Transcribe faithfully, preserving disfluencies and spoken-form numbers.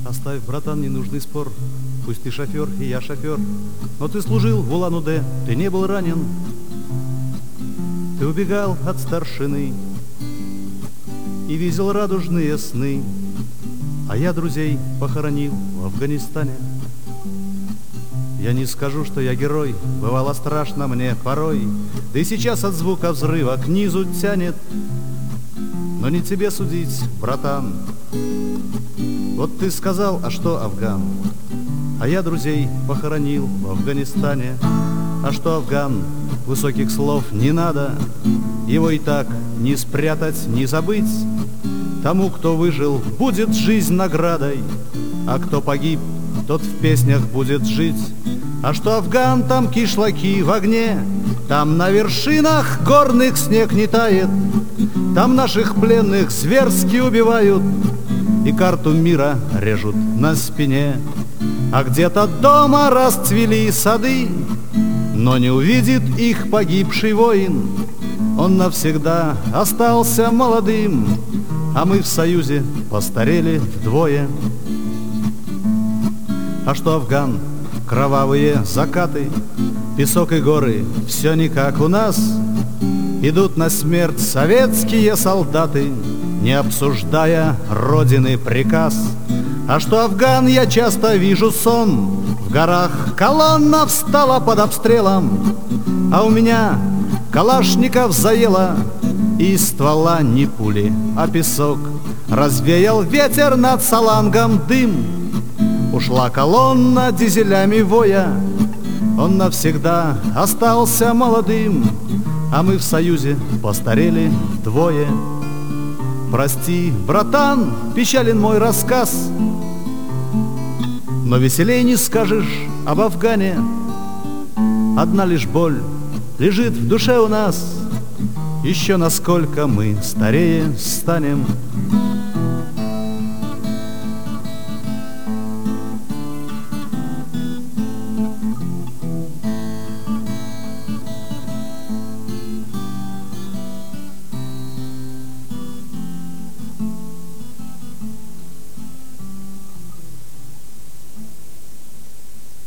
Оставь, братан, ненужный спор. Пусть ты шофер, и я шофер, но ты служил в Улан-Удэ, ты не был ранен. Ты убегал от старшины и видел радужные сны, а я друзей похоронил в Афганистане. Я не скажу, что я герой, бывало страшно мне порой, да и сейчас от звука взрыва к низу тянет. Но не тебе судить, братан. Вот ты сказал, а что Афган? А я друзей похоронил в Афганистане. А что Афган? Высоких слов не надо, его и так не спрятать, не забыть. Тому, кто выжил, будет жизнь наградой, а кто погиб, тот в песнях будет жить. А что Афган, там кишлаки в огне, там на вершинах горных снег не тает, там наших пленных зверски убивают и карту мира режут на спине. А где-то дома расцвели сады, но не увидит их погибший воин. Он навсегда остался молодым, а мы в союзе постарели вдвое. А что Афган? Кровавые закаты, песок и горы, все не как у нас. Идут на смерть советские солдаты, не обсуждая родины приказ. А что Афган, я часто вижу сон, в горах колонна встала под обстрелом, а у меня калашников заело, и из ствола не пули, а песок. Развеял ветер над Салангом дым, ушла колонна дизелями воя. Он навсегда остался молодым, а мы в союзе постарели вдвое. Прости, братан, печален мой рассказ, но веселей не скажешь об Афгане. Одна лишь боль лежит в душе у нас, еще насколько мы старее станем.